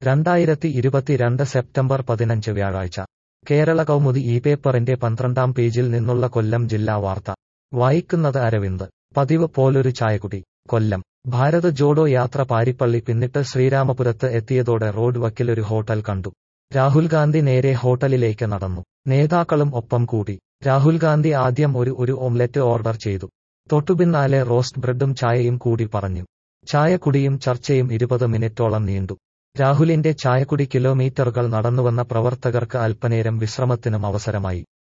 2022 September 15 വ്യാഴാഴ്ച കേരള കൗമുദി ഈ പേപ്പറിന്റെ 12-ാം പേജിൽ നിന്നുള്ള കൊല്ലം ജില്ലാ വാർത്ത വായിക്കുന്നത് അരവിന്ദ്. പതിവ് പോലൊരു ചായകുടി. കൊല്ലം. ഭാരത് ജോഡോ യാത്ര പാരിപ്പള്ളി പിന്നിട്ട് ശ്രീരാമപുരത്ത് എത്തിയതോടെ റോഡ് വക്കിലൊരു ഹോട്ടൽ കണ്ടു. രാഹുൽ ഗാന്ധി നേരെ ഹോട്ടലിലേക്ക് നടന്നു. നേതാക്കളും ഒപ്പം കൂടി. രാഹുൽ ഗാന്ധി ആദ്യം ഒരു ഓംലെറ്റ് ഓർഡർ ചെയ്തു. തൊട്ടുപിന്നാലെ റോസ്റ്റ് ബ്രെഡും ചായയും കൂടി പറഞ്ഞു. ചായകുടിയും ചർച്ചയും 20 മിനിറ്റോളം നീണ്ടു. രാഹുലിന്റെ ചായകുടി കിലോമീറ്ററുകൾ നടന്നുവന്ന പ്രവർത്തകർക്ക് അല്പനേരം വിശ്രമത്തിനും അവസരമായി.